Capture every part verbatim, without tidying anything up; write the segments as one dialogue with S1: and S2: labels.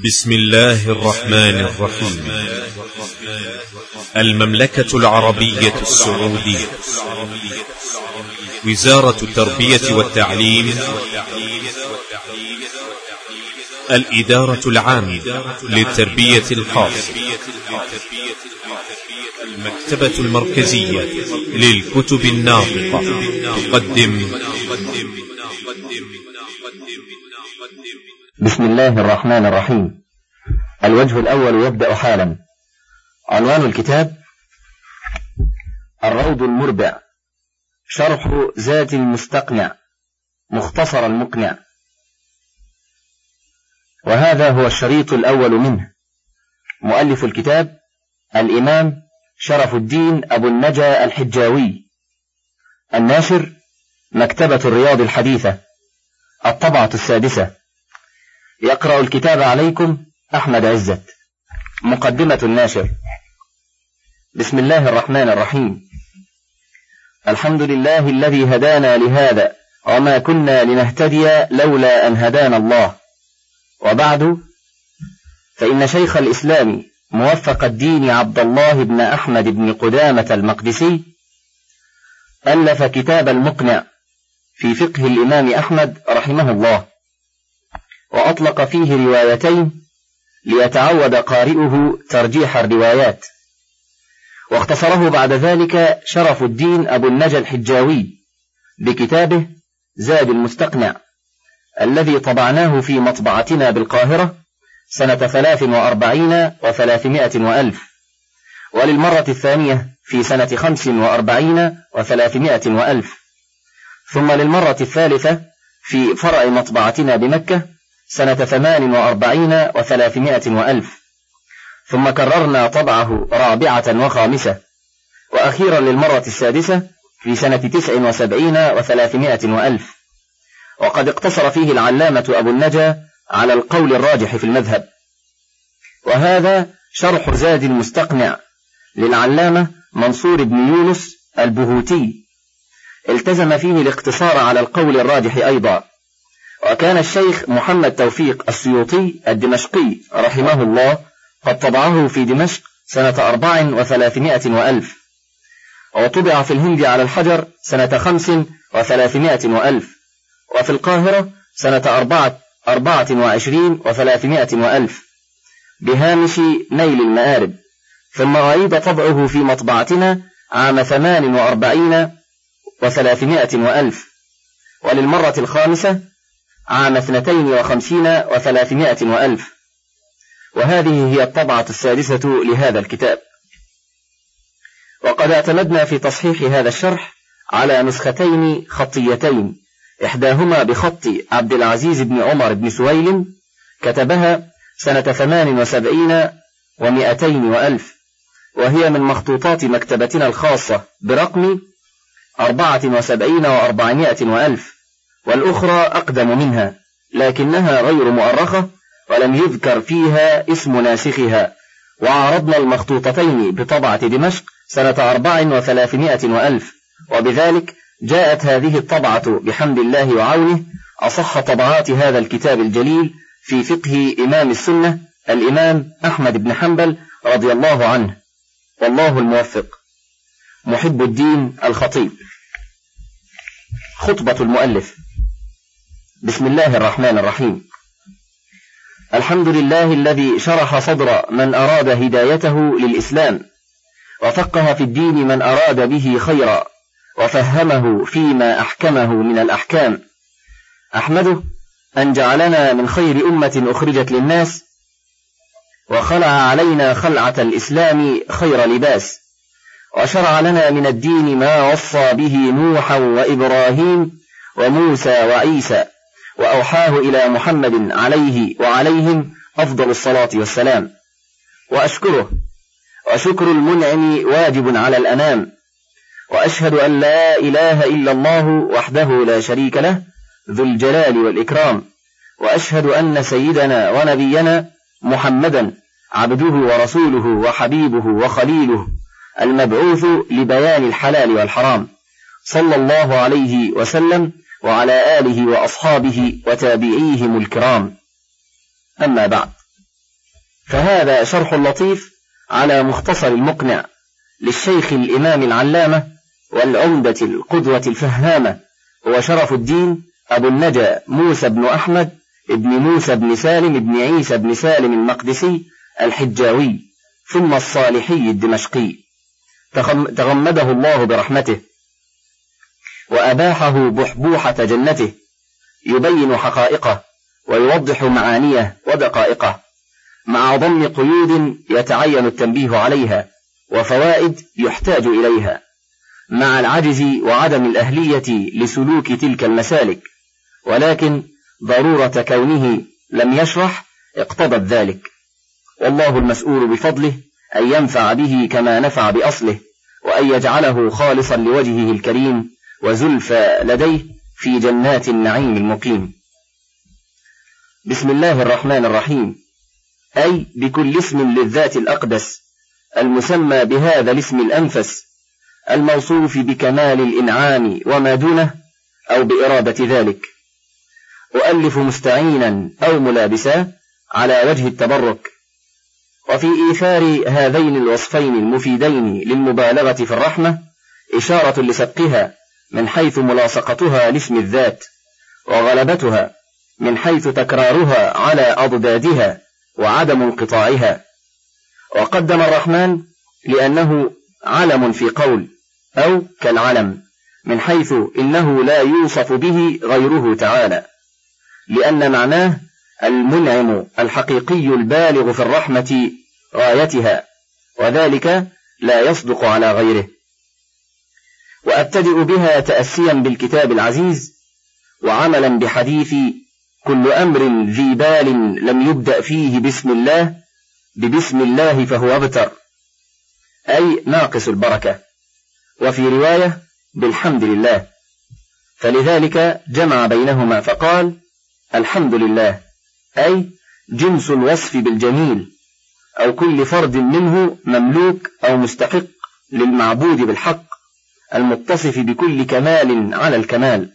S1: بسم الله الرحمن الرحيم. المملكة العربية السعودية، وزارة التربية والتعليم، الإدارة العامة للتربية الخاصة، المكتبة المركزية للكتب الناطقة تقدم.
S2: بسم الله الرحمن الرحيم. الوجه الأول يبدأ حالا. عنوان الكتاب: الروض المربع، شرح زاد المستقنع، مختصر المقنع. وهذا هو الشريط الأول منه. مؤلف الكتاب الإمام شرف الدين أبو النجا الحجاوي. الناشر مكتبة الرياض الحديثة، الطبعة السادسة. يقرأ الكتاب عليكم أحمد عزت. مقدمة الناشر: بسم الله الرحمن الرحيم. الحمد لله الذي هدانا لهذا وما كنا لنهتدي لولا أن هدانا الله. وبعد، فإن شيخ الإسلام موفق الدين عبد الله بن أحمد بن قدامة المقدسي ألف كتاب المقنع في فقه الإمام أحمد رحمه الله، وأطلق فيه روايتين ليتعود قارئه ترجيح الروايات، واختصره بعد ذلك شرف الدين أبو النجا الحجاوي بكتابه زاد المستقنع، الذي طبعناه في مطبعتنا بالقاهرة سنة ثلاث وأربعين وثلاثمائة وألف، وللمرة الثانية في سنة خمس وأربعين وثلاثمائة وألف، ثم للمرة الثالثة في فرع مطبعتنا بمكة سنة ثمان وأربعين وثلاثمائة وألف، ثم كررنا طبعه رابعة وخامسة، وأخيرا للمرة السادسة في سنة تسع وسبعين وثلاثمائة وألف. وقد اقتصر فيه العلامة أبو النجا على القول الراجح في المذهب. وهذا شرح زاد المستقنع للعلامة منصور بن يونس البهوتي، التزم فيه الاقتصار على القول الراجح أيضا. وكان الشيخ محمد توفيق السيوطي الدمشقي رحمه الله قد طبعه في دمشق سنة أربع وثلاثمائة وألف، وطبع في الهند على الحجر سنة خمس وثلاثمائة وألف، وفي القاهرة سنة أربعة, أربعة وعشرين وثلاثمائة وألف بهامش نيل المآرب، ثم أعيد طبعه في مطبعتنا عام ثمان وأربعين وثلاثمائة وألف، وللمرة الخامسة عام اثنتين وخمسين وثلاثمائة وألف. وهذه هي الطبعة السادسة لهذا الكتاب. وقد اعتمدنا في تصحيح هذا الشرح على نسختين خطيتين، إحداهما بخط عبد العزيز بن عمر بن سويل كتبها سنة ثمان وسبعين ومائتين وألف، وهي من مخطوطات مكتبتنا الخاصة برقم أربعة وسبعين وأربعمائة وألف، والأخرى أقدم منها لكنها غير مؤرخة ولم يذكر فيها اسم ناسخها. وعرضنا المخطوطتين بطبعة دمشق سنة أربع وثلاثمائة وألف، وبذلك جاءت هذه الطبعة بحمد الله وعونه أصح طبعات هذا الكتاب الجليل في فقه إمام السنة الإمام أحمد بن حنبل رضي الله عنه، والله الموفق. محب الدين الخطيب. خطبة المؤلف. بسم الله الرحمن الرحيم. الحمد لله الذي شرح صدر من أراد هدايته للإسلام، وفقه في الدين من أراد به خيرا، وفهمه فيما أحكمه من الأحكام. أحمده أن جعلنا من خير أمة أخرجت للناس، وخلع علينا خلعة الإسلام خير لباس، وشرع لنا من الدين ما وصى به نوحا وإبراهيم وموسى وعيسى، وأوحاه إلى محمد عليه وعليهم أفضل الصلاة والسلام. وأشكره، وشكر المنعم واجب على الأنام. وأشهد أن لا إله إلا الله وحده لا شريك له ذو الجلال والإكرام. وأشهد أن سيدنا ونبينا محمدا عبده ورسوله وحبيبه وخليله، المبعوث لبيان الحلال والحرام، صلى الله عليه وسلم وعلى آله وأصحابه وتابعيهم الكرام. أما بعد، فهذا شرح لطيف على مختصر المقنع للشيخ الإمام العلامة والعمدة القدوة الفهامة، هو شرف الدين أبو النجا موسى بن أحمد ابن موسى بن سالم ابن عيسى بن سالم المقدسي الحجاوي ثم الصالحي الدمشقي، تغمده الله برحمته وأباحه بحبوحة جنته، يبين حقائقه ويوضح معانيه ودقائقه، مع ضم قيود يتعين التنبيه عليها وفوائد يحتاج إليها، مع العجز وعدم الأهلية لسلوك تلك المسالك، ولكن ضرورة كونه لم يشرح اقتضت ذلك، والله المسؤول بفضله أن ينفع به كما نفع بأصله، وأن يجعله خالصا لوجهه الكريم وزلفى لديه في جنات النعيم المقيم. بسم الله الرحمن الرحيم، أي بكل اسم للذات الأقدس المسمى بهذا الاسم الأنفس الموصوف بكمال الإنعام وما دونه أو بإرادة ذلك، أؤلف مستعينا أو ملابسا على وجه التبرك، وفي إيثار هذين الوصفين المفيدين للمبالغة في الرحمة إشارة لسبقها من حيث ملاصقتها لاسم الذات، وغلبتها من حيث تكرارها على أضدادها وعدم انقطاعها. وقدم الرحمن لأنه علم في قول أو كالعلم، من حيث إنه لا يوصف به غيره تعالى، لأن معناه المنعم الحقيقي البالغ في الرحمة غايتها، وذلك لا يصدق على غيره. وأبتدئ بها تأسيا بالكتاب العزيز، وعملا بحديث كل أمر ذي بال لم يبدأ فيه بسم الله ببسم الله فهو أبتر، أي ناقص البركة، وفي رواية بالحمد لله، فلذلك جمع بينهما فقال الحمد لله، أي جنس الوصف بالجميل، أو كل فرد منه مملوك أو مستحق للمعبود بالحق المتصف بكل كمال على الكمال.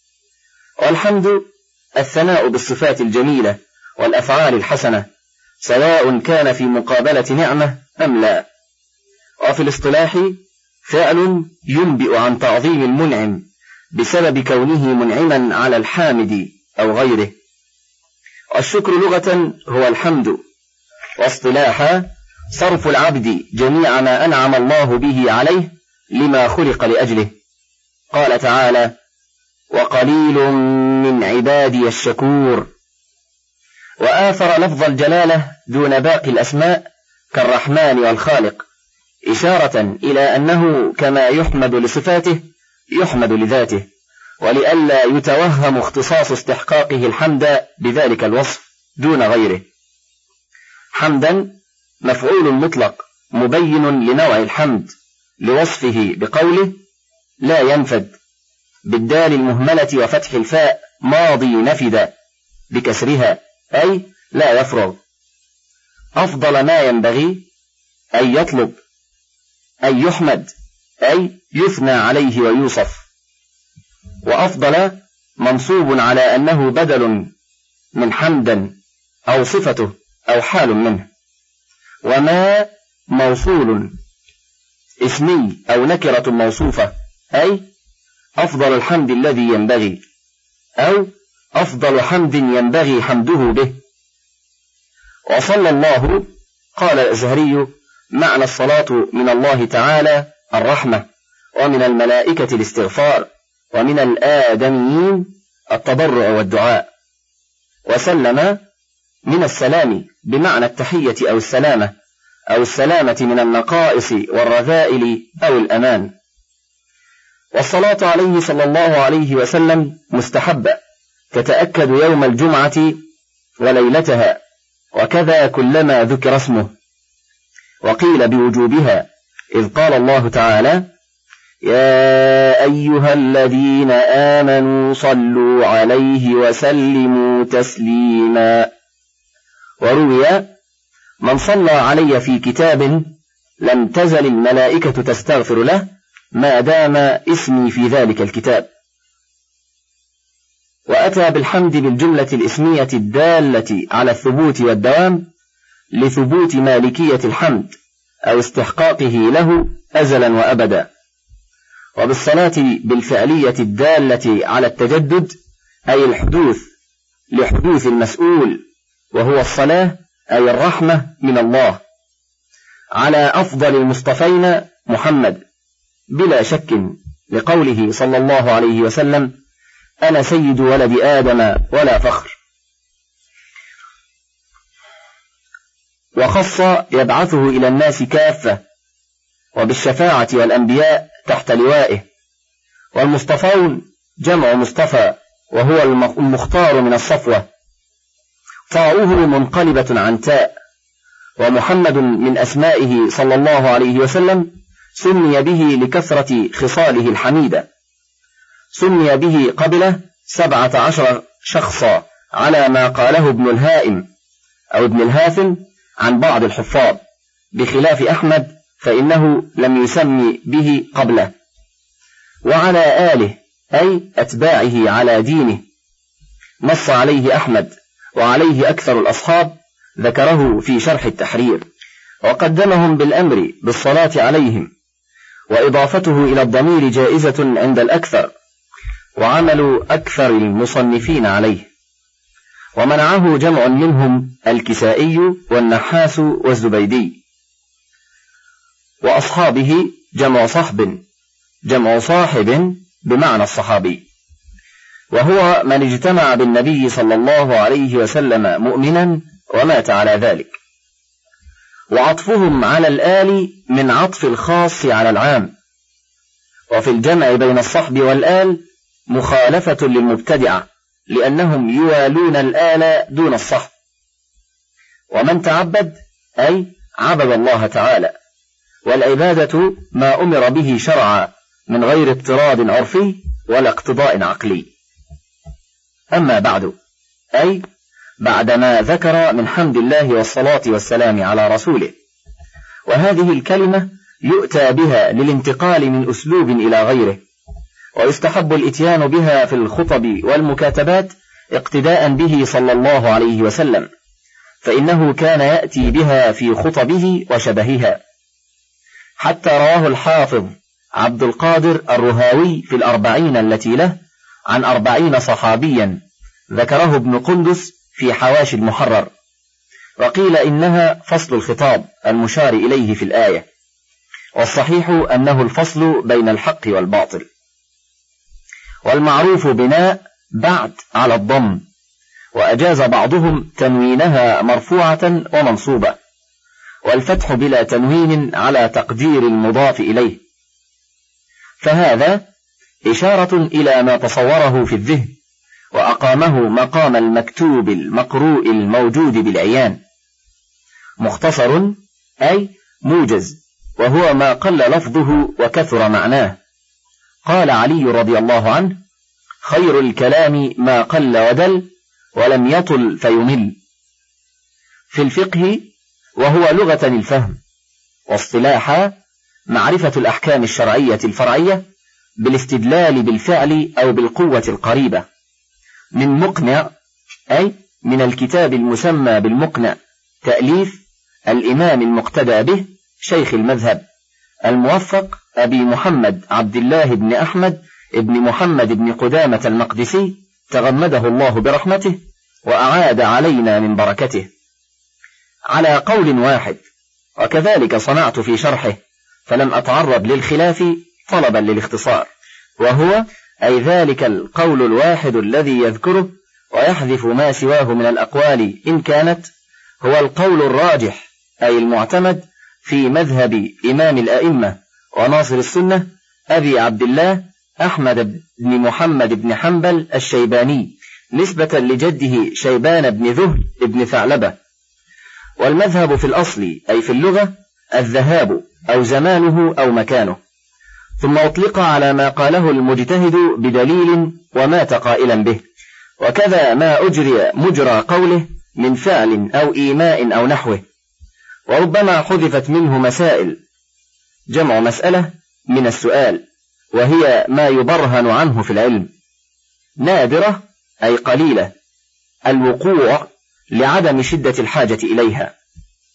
S2: والحمد الثناء بالصفات الجميلة والأفعال الحسنة، سواء كان في مقابلة نعمة أم لا، وفي الاصطلاح فعل ينبئ عن تعظيم المنعم بسبب كونه منعما على الحامد أو غيره. والشكر لغة هو الحمد، واصطلاحا صرف العبد جميع ما أنعم الله به عليه لما خلق لأجله. قال تعالى وقليل من عبادي الشكور، وآثر لفظ الجلالة دون باقي الأسماء كالرحمن والخالق، إشارة إلى أنه كما يحمد لصفاته يحمد لذاته، ولئلا يتوهم اختصاص استحقاقه الحمد بذلك الوصف دون غيره. حمدا مفعول مطلق مبين لنوع الحمد لوصفه بقوله لا ينفد بالدال المهملة وفتح الفاء ماضي نفد بكسرها، أي لا يفرغ. أفضل ما ينبغي أن يطلب، أي يحمد، أي يثنى عليه ويوصف. وأفضل منصوب على أنه بدل من حمدا أو صفته أو حال منه. وما موصول اسمي أو نكرة موصوفة، أي أفضل الحمد الذي ينبغي، أو أفضل حمد ينبغي حمده به. وصلى الله قال الأزهري معنى الصلاة من الله تعالى الرحمة، ومن الملائكة الاستغفار، ومن الآدميين التضرع والدعاء. وسلم من السلام بمعنى التحية أو السلامة، أو السلامة من النقائص والرذائل أو الأمان. والصلاة عليه صلى الله عليه وسلم مستحبة، تتأكد يوم الجمعة وليلتها، وكذا كلما ذكر اسمه. وقيل بوجوبها إذ قال الله تعالى يا أيها الذين آمنوا صلوا عليه وسلموا تسليما. وروي من صلى علي في كتاب لم تزل الملائكة تستغفر له ما دام اسمي في ذلك الكتاب. وأتى بالحمد بالجملة الإسمية الدالة على الثبوت والدوام لثبوت مالكية الحمد أو استحقاقه له أزلا وأبدا. وبالصلاة بالفعلية الدالة على التجدد أي الحدوث لحدوث المسؤول وهو الصلاة أي الرحمة من الله على أفضل المصطفين محمد بلا شك، لقوله صلى الله عليه وسلم: أنا سيد ولد آدم ولا فخر. وخص يبعثه إلى الناس كافة، وبالشفاعة والأنبياء تحت لوائه. والمصطفون جمع مصطفى وهو المختار من الصفوة، طاؤه منقلبة عن تاء. ومحمد من أسمائه صلى الله عليه وسلم سمي به لكثرة خصاله الحميدة، سمي به قبل سبعة عشر شخصا على ما قاله ابن الهائم أو ابن الهاثم عن بعض الحفاظ، بخلاف أحمد فإنه لم يسمي به قبله. وعلى آله أي أتباعه على دينه، نص عليه أحمد وعليه أكثر الأصحاب، ذكره في شرح التحرير، وقدمهم بالأمر بالصلاة عليهم، وإضافته إلى الضمير جائزة عند الأكثر، وعمل أكثر المصنفين عليه. ومنعه جمع منهم الكسائي والنحاس والزبيدي. وأصحابه جمع صحب، جمع صاحب بمعنى الصحابي، وهو من اجتمع بالنبي صلى الله عليه وسلم مؤمنا ومات على ذلك. وعطفهم على الآل من عطف الخاص على العام. وفي الجمع بين الصحب والآل مخالفة للمبتدعة، لأنهم يوالون الآل دون الصحب. ومن تعبد أي عبد الله تعالى، والعبادة ما أمر به شرعا من غير اضطراد عرفي ولا اقتضاء عقلي. أما بعد، أي بعدما ذكر من حمد الله والصلاة والسلام على رسوله. وهذه الكلمة يؤتى بها للانتقال من أسلوب إلى غيره، ويستحب الإتيان بها في الخطب والمكاتبات اقتداء به صلى الله عليه وسلم، فإنه كان يأتي بها في خطبه وشبهها، حتى رواه الحافظ عبد القادر الرهاوي في الأربعين التي له عن أربعين صحابيا، ذكره ابن قندس في حواشي المحرر، وقيل إنها فصل الخطاب المشار إليه في الآية، والصحيح أنه الفصل بين الحق والباطل. والمعروف بناء بعد على الضم، وأجاز بعضهم تنوينها مرفوعة ومنصوبة، والفتح بلا تنوين على تقدير المضاف إليه، فهذا إشارة إلى ما تصوره في الذهن وأقامه مقام المكتوب المقروء الموجود بالعيان. مختصر أي موجز، وهو ما قل لفظه وكثر معناه. قال علي رضي الله عنه: خير الكلام ما قل ودل ولم يطل فيمل. في الفقه وهو لغة الفهم، واصطلاحا معرفة الأحكام الشرعية الفرعية بالاستدلال بالفعل أو بالقوة القريبة. من مقنع أي من الكتاب المسمى بالمقنع، تأليف الإمام المقتدى به شيخ المذهب الموفق أبي محمد عبد الله بن أحمد ابن محمد بن قدامة المقدسي، تغمده الله برحمته وأعاد علينا من بركته، على قول واحد. وكذلك صنعت في شرحه، فلم أتعرض للخلاف طلبا للاختصار، وهو أي ذلك القول الواحد الذي يذكره ويحذف ما سواه من الأقوال إن كانت، هو القول الراجح أي المعتمد في مذهب إمام الأئمة وناصر السنة أبي عبد الله أحمد بن محمد بن حنبل الشيباني، نسبة لجده شيبان بن ذهل بن ثعلبة. والمذهب في الأصل أي في اللغة الذهاب أو زمانه أو مكانه، ثم أطلق على ما قاله المجتهد بدليل ومات قائلا به، وكذا ما أجري مجرى قوله من فعل أو إيماء أو نحوه. وربما حذفت منه مسائل، جمع مسألة من السؤال، وهي ما يبرهن عنه في العلم. نادرة أي قليلة، الوقوع لعدم شدة الحاجة إليها.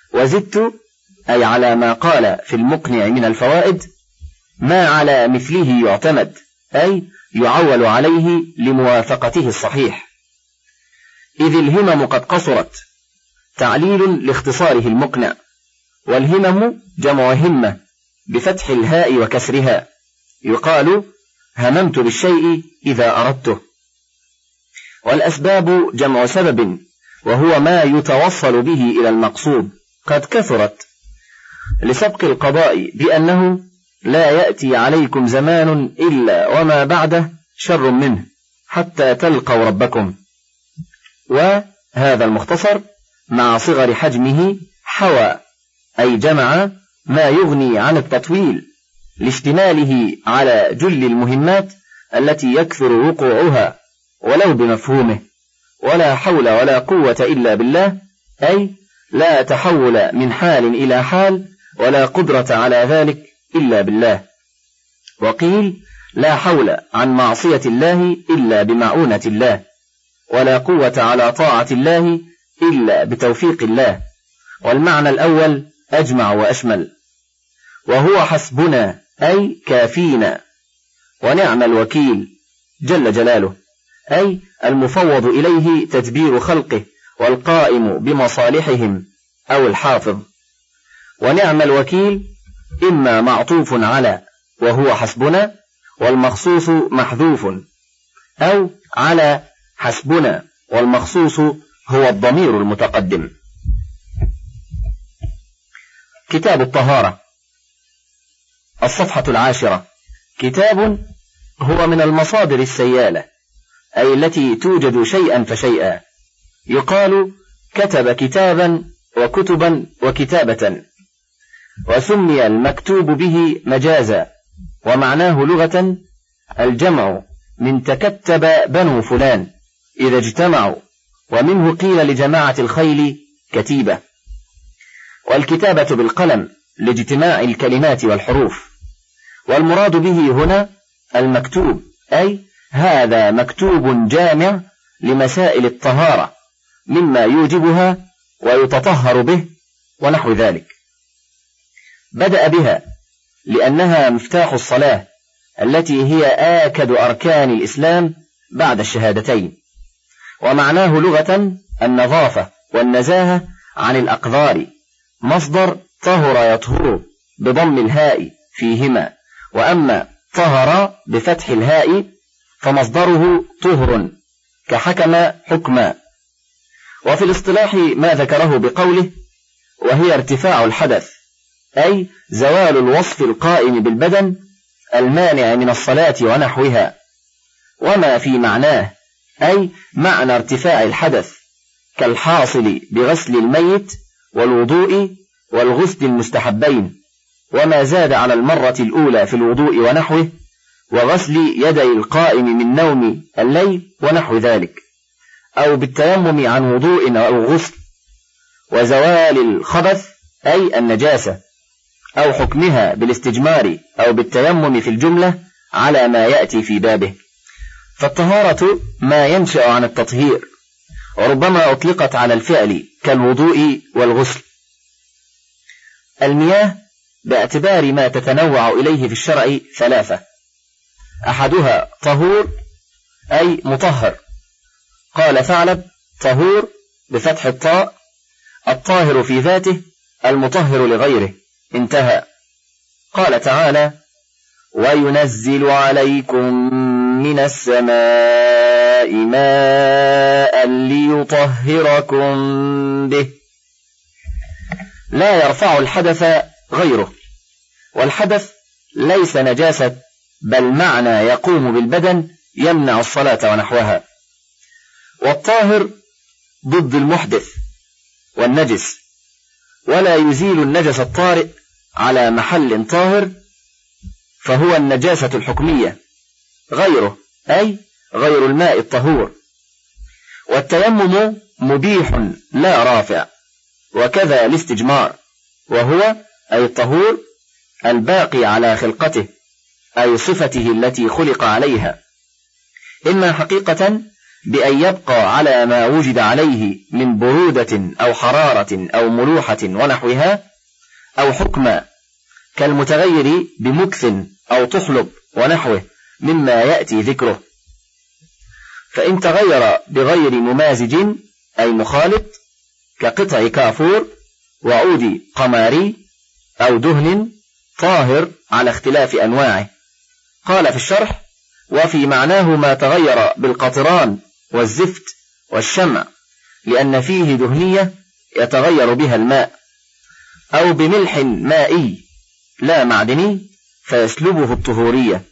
S2: وزدت أي على ما قال في المقنع من الفوائد ما على مثله يعتمد، أي يعول عليه لموافقته الصحيح، إذ الهمم قد قصرت، تعليل لاختصاره المقنع. والهمم جمع همة بفتح الهاء وكسرها، يقال هممت بالشيء إذا أردته. والأسباب جمع سبب، وهو ما يتوصل به إلى المقصود، قد كثرت لسبق القضاء بأنه لا يأتي عليكم زمان إلا وما بعده شر منه حتى تلقوا ربكم. وهذا المختصر مع صغر حجمه حوى، أي جمع ما يغني عن التطويل لاشتماله على جل المهمات التي يكثر وقوعها ولو بمفهومه. ولا حول ولا قوة إلا بالله، أي لا تحول من حال إلى حال ولا قدرة على ذلك إلا بالله. وقيل لا حول عن معصية الله إلا بمعونة الله، ولا قوة على طاعة الله إلا بتوفيق الله. والمعنى الأول أجمع وأشمل. وهو حسبنا أي كافينا، ونعم الوكيل جل جلاله، أي المفوض إليه تدبير خلقه والقائم بمصالحهم أو الحافظ. ونعم الوكيل إما معطوف على وهو حسبنا والمخصوص محذوف، أو على حسبنا والمخصوص هو الضمير المتقدم. كتاب الطهارة. الصفحة العاشرة. كتاب هو من المصادر السيالة، أي التي توجد شيئا فشيئا. يقال كتب كتابا وكتبا وكتابة. وسمي المكتوب به مجازا، ومعناه لغة الجمع من تكتب بنو فلان إذا اجتمعوا، ومنه قيل لجماعة الخيل كتيبة. والكتابة بالقلم لاجتماع الكلمات والحروف. والمراد به هنا المكتوب، أي هذا مكتوب جامع لمسائل الطهارة مما يوجبها ويتطهر به ونحو ذلك. بدأ بها لأنها مفتاح الصلاة التي هي آكد أركان الإسلام بعد الشهادتين. ومعناه لغة النظافة والنزاهة عن الأقذار، مصدر طهر يطهر بضم الهاء فيهما، وأما طهر بفتح الهاء فمصدره طهر كحكم حكما. وفي الاصطلاح ما ذكره بقوله وهي ارتفاع الحدث، أي زوال الوصف القائم بالبدن المانع من الصلاة ونحوها. وما في معناه، أي معنى ارتفاع الحدث كالحاصل بغسل الميت والوضوء والغسل المستحبين، وما زاد على المرة الأولى في الوضوء ونحوه، وغسل يدي القائم من نوم الليل ونحو ذلك، أو بالتيمم عن وضوء أو غسل. وزوال الخبث أي النجاسة، أو حكمها بالاستجمار أو بالتيمم في الجملة على ما يأتي في بابه. فالطهارة ما ينشأ عن التطهير، وربما أطلقت على الفعل كالوضوء والغسل. المياه باعتبار ما تتنوع إليه في الشرع ثلاثة: أحدها طهور أي مطهر، قال ثعلب طهور بفتح الطاء، الطاهر في ذاته المطهر لغيره، انتهى. قال تعالى وينزل عليكم من السماء ماء ليطهركم به. لا يرفع الحدث غيره، والحدث ليس نجاسة بل معنى يقوم بالبدن يمنع الصلاة ونحوها. والطاهر ضد المحدث والنجس، ولا يزيل النجس الطارئ على محل طاهر فهو النجاسة الحكمية غيره، أي غير الماء الطهور. والتيمم مبيح لا رافع، وكذا الاستجمار، وهو أي الطهور الباقي على خلقته، أي صفته التي خلق عليها، إما حقيقة بأن يبقى على ما وجد عليه من برودة أو حرارة أو ملوحة ونحوها، أو حكما كالمتغير بمكث أو تحلب ونحوه مما يأتي ذكره. فإن تغير بغير ممازج أي مخالط كقطع كافور وعود قماري أو دهن طاهر على اختلاف أنواعه. قال في الشرح: وفي معناه ما تغير بالقطران والزفت والشمع، لأن فيه دهنية يتغير بها الماء، أو بملح مائي لا معدني فيسلبه الطهورية،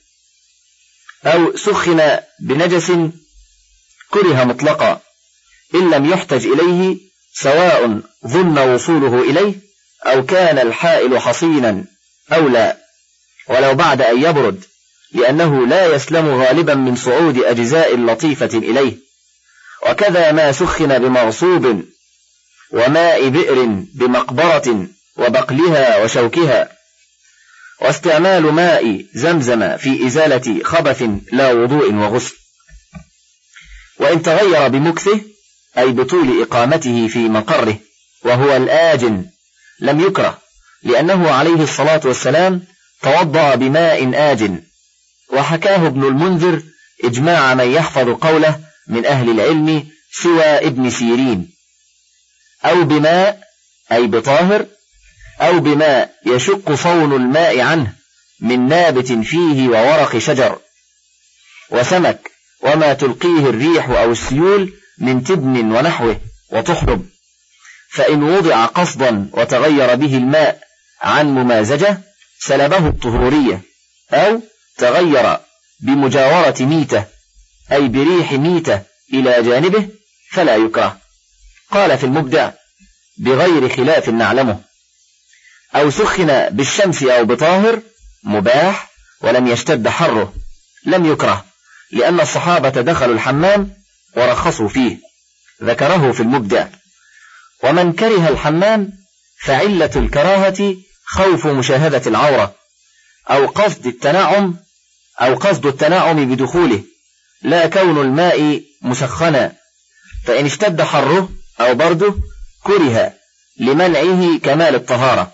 S2: أو سخن بنجس كره مطلقا إن لم يحتج إليه، سواء ظن وصوله إليه أو كان الحائل حصينا أو لا، ولو بعد أن يبرد، لأنه لا يسلم غالبا من صعود أجزاء لطيفة إليه. وكذا ما سخن بمغصوب وماء بئر بمقبرة وبقلها وشوكها، واستعمال ماء زمزم في إزالة خبث لا وضوء وغسل. وإن تغير بمكثه أي بطول إقامته في مقره وهو الآجن لم يكره، لأنه عليه الصلاة والسلام توضأ بماء آجن. وحكاه ابن المنذر إجماع من يحفظ قوله من أهل العلم سوى ابن سيرين. أو بماء أي بطاهر، أو بماء يشق صون الماء عنه من نابت فيه وورق شجر وسمك وما تلقيه الريح أو السيول من تبن ونحوه وتحرب. فإن وضع قصدا وتغير به الماء عن ممازجة سلبه الطهورية، أو تغير بمجاورة ميتة أي بريح ميتة إلى جانبه فلا يكره. قال في المبدع: بغير خلاف نعلمه. أو سخن بالشمس أو بطاهر مباح ولم يشتد حره لم يكره، لأن الصحابة دخلوا الحمام ورخصوا فيه، ذكره في المبدع. ومن كره الحمام فعلة الكراهة خوف مشاهدة العورة، أو قصد التنعم أو قصد التنعم بدخوله، لا كون الماء مسخنا. فإن اشتد حره أو برده كره لمنعه كمال الطهارة.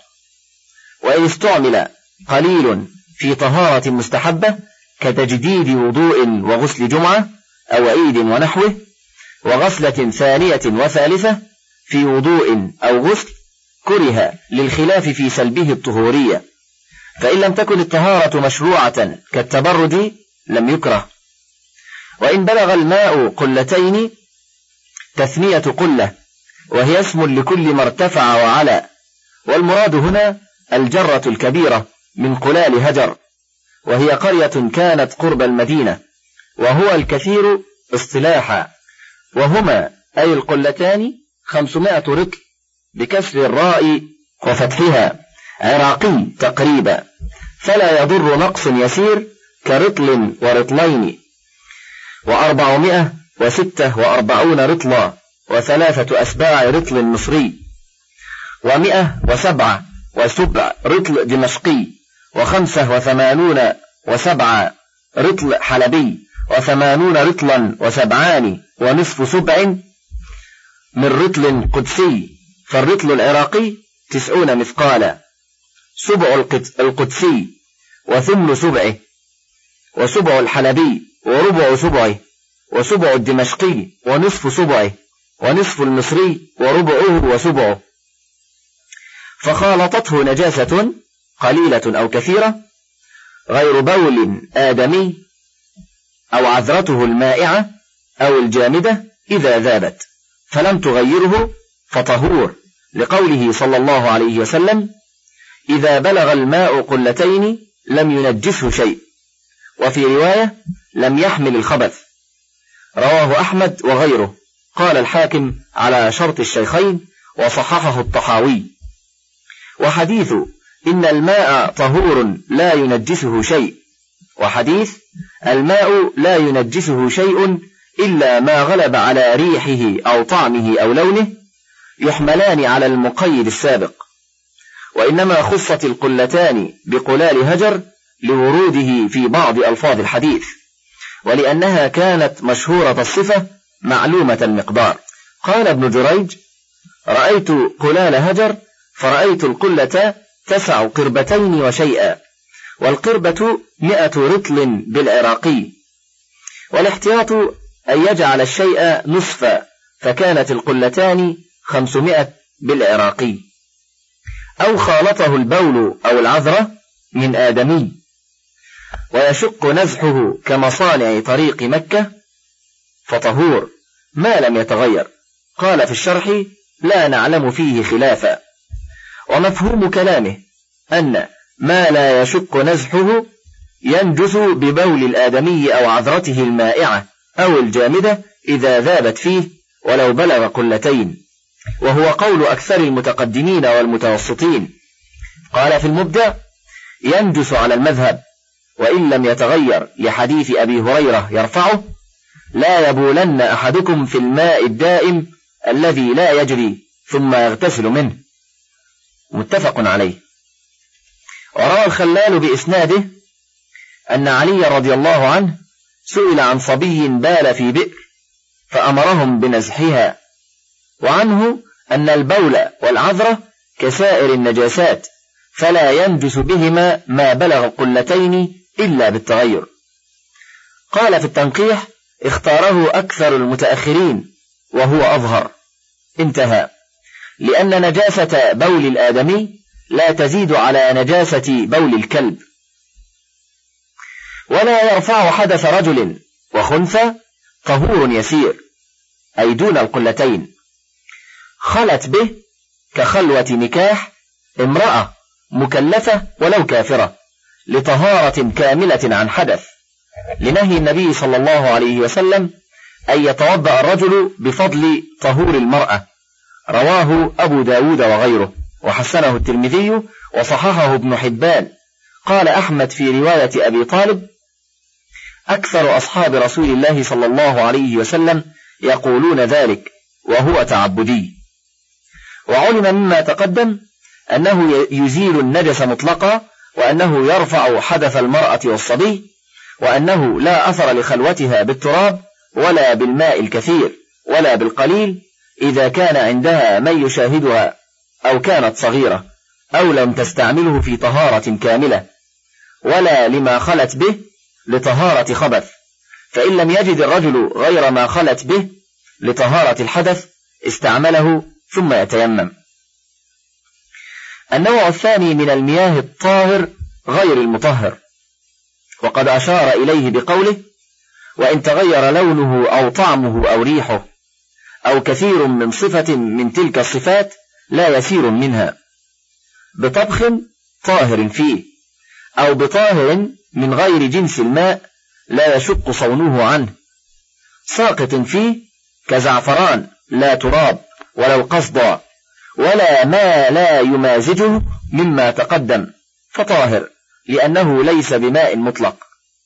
S2: وإن استعمل قليل في طهارة مستحبة كتجديد وضوء وغسل جمعة أو عيد ونحوه، وغسلة ثانية وثالثة في وضوء أو غسل، كره للخلاف في سلبه الطهورية. فإن لم تكن الطهارة مشروعة كالتبرد لم يكره. وإن بلغ الماء قلتين، تثنية قلة، وهي اسم لكل ما ارتفع وعلى، والمراد هنا الجرة الكبيرة من قلال هجر، وهي قرية كانت قرب المدينة، وهو الكثير اصطلاحا. وهما أي القلتان خمسمائة رطل بكسر الراء وفتحها، عراقي تقريبا، فلا يضر نقص يسير كرطل ورطلين. وأربعمائة وستة وأربعون رطلا، وثلاثة أسباع رطل مصري، ومائة وسبعة وسبع رطل دمشقي، وخمسة وثمانون وسبعة رطل حلبي، وثمانون رطلا وسبعان ونصف سبع من رطل قدسي. فالرطل العراقي تسعون مثقالا، سبع القدسي وثمن سبعه، وسبع الحلبي وربع سبعه، وسبع الدمشقي ونصف سبعه، ونصف المصري وربعه وسبعه. فخالطته نجاسة قليلة أو كثيرة غير بول آدمي، أو عذرته المائعة أو الجامدة إذا ذابت فلم تغيره فطهور، لقوله صلى الله عليه وسلم: إذا بلغ الماء قلتين لم ينجسه شيء. وفي رواية: لم يحمل الخبث. رواه أحمد وغيره. قال الحاكم على شرط الشيخين، وصححه الطحاوي. وحديث إن الماء طهور لا ينجسه شيء، وحديث الماء لا ينجسه شيء إلا ما غلب على ريحه أو طعمه أو لونه، يحملان على المقيد السابق. وإنما خصت القلتان بقلال هجر لوروده في بعض ألفاظ الحديث، ولأنها كانت مشهورة الصفة معلومة المقدار. قال ابن جريج: رأيت قلال هجر فرأيت القلة تسع قربتين وشيئا، والقربة مئة رطل بالعراقي، والاحتياط أن يجعل الشيء نصفا، فكانت القلتان خمسمائة بالعراقي. أو خالطه البول أو العذرة من آدمي، ويشق نزحه كمصانع طريق مكة، فطهور ما لم يتغير. قال في الشرح: لا نعلم فيه خلافا. ومفهوم كلامه أن ما لا يشق نزحه ينجس ببول الآدمي أو عذرته المائعة أو الجامدة إذا ذابت فيه ولو بلغ قلتين، وهو قول أكثر المتقدمين والمتوسطين. قال في المبدع: ينجس على المذهب، وإن لم يتغير لحديث أبي هريرة يرفعه: لا يبولن أحدكم في الماء الدائم الذي لا يجري ثم يغتسل منه. متفق عليه. وروى الخلال بإسناده أن علي رضي الله عنه سئل عن صبي بال في بئر فأمرهم بنزحها، وعنه أن البول والعذرة كسائر النجاسات فلا ينجس بهما ما بلغ قلتين إلا بالتغير. قال في التنقيح: اختاره أكثر المتأخرين وهو أظهر. انتهى. لأن نجاسة بول الآدمي لا تزيد على نجاسة بول الكلب. ولا يرفع حدث رجل وخنثى طهور يسير، أي دون القلتين، خلت به كخلوة نكاح امرأة مكلفة ولو كافرة، لطهارة كاملة عن حدث، لنهي النبي صلى الله عليه وسلم أن يتوضأ الرجل بفضل طهور المرأة. رواه أبو داود وغيره، وحسنه الترمذي وصححه ابن حبان. قال أحمد في رواية أبي طالب: أكثر أصحاب رسول الله صلى الله عليه وسلم يقولون ذلك، وهو تعبدي. وعلم مما تقدم أنه يزيل النجس مطلقا، وأنه يرفع حدث المرأة والصبي، وأنه لا أثر لخلوتها بالتراب ولا بالماء الكثير ولا بالقليل إذا كان عندها من يشاهدها أو كانت صغيرة أو لم تستعمله في طهارة كاملة، ولا لما خلت به لطهارة خبث، فإن لم يجد الرجل غير ما خلت به لطهارة الحدث استعمله ثم يتيمم. النوع الثاني من المياه الطاهر غير المطهر، وقد أشار إليه بقوله: وإن تغير لونه أو طعمه أو ريحه أو كثير من صفة من تلك الصفات لا يسير منها، بطبخ طاهر فيه أو بطاهر من غير جنس الماء لا يشق صونه عنه، ساقط فيه كزعفران لا تراب ولو قصدا، ولا ما لا يمازجه مما تقدم، فطاهر لأنه ليس بماء مطلق.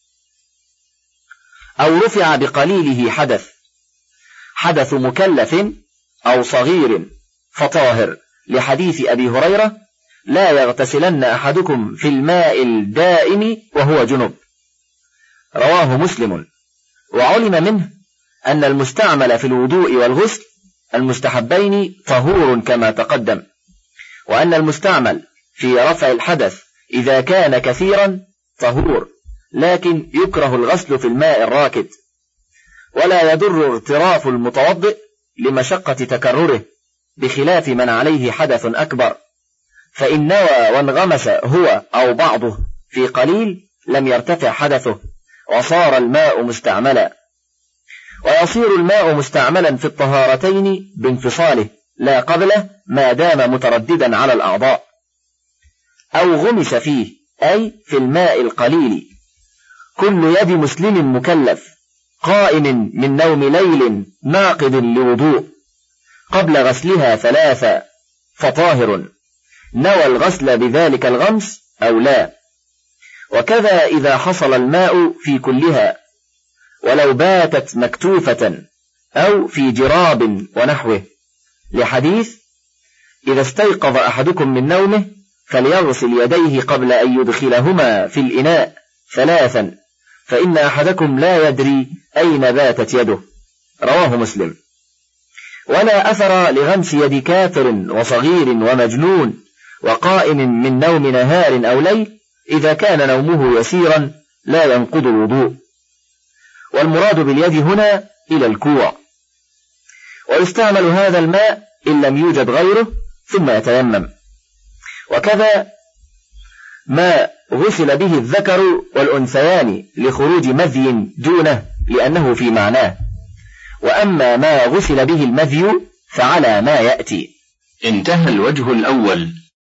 S2: أو رفع بقليله حدث، حدث مكلف أو صغير، فطاهر، لحديث أبي هريرة: لا يغتسلن أحدكم في الماء الدائم وهو جنب. رواه مسلم. وعلم منه أن المستعمل في الوضوء والغسل المستحبين طهور كما تقدم، وأن المستعمل في رفع الحدث إذا كان كثيرا طهور، لكن يكره الغسل في الماء الراكد، ولا يضر اغتراف المتوضئ لمشقة تكرره، بخلاف من عليه حدث أكبر، فإن نوى وانغمس هو أو بعضه في قليل لم يرتفع حدثه وصار الماء مستعملا. ويصير الماء مستعملا في الطهارتين بانفصاله لا قبله ما دام مترددا على الأعضاء. أو غمس فيه، أي في الماء القليل، كل يد مسلم مكلف قائم من نوم ليل ناقض لوضوء قبل غسلها ثلاثة، فطاهر، نوى الغسل بذلك الغمس أو لا. وكذا إذا حصل الماء في كلها، ولو باتت مكتوفة أو في جراب ونحوه، لحديث: إذا استيقظ أحدكم من نومه فليغسل يديه قبل أن يدخلهما في الإناء ثلاثا، فإن أحدكم لا يدري أين باتت يده. رواه مسلم. ولا أثر لغمس يد كافر وصغير ومجنون وقائم من نوم نهار أو ليل إذا كان نومه يسيرا لا ينقض الوضوء، والمراد باليد هنا إلى الكوع. ويستعمل هذا الماء إن لم يوجد غيره ثم يتيمم. وكذا ما غسل به الذكر والأنثيان لخروج مذي دونه لأنه في معناه. وأما ما غسل به المذي فعلى ما يأتي.
S3: انتهى الوجه الأول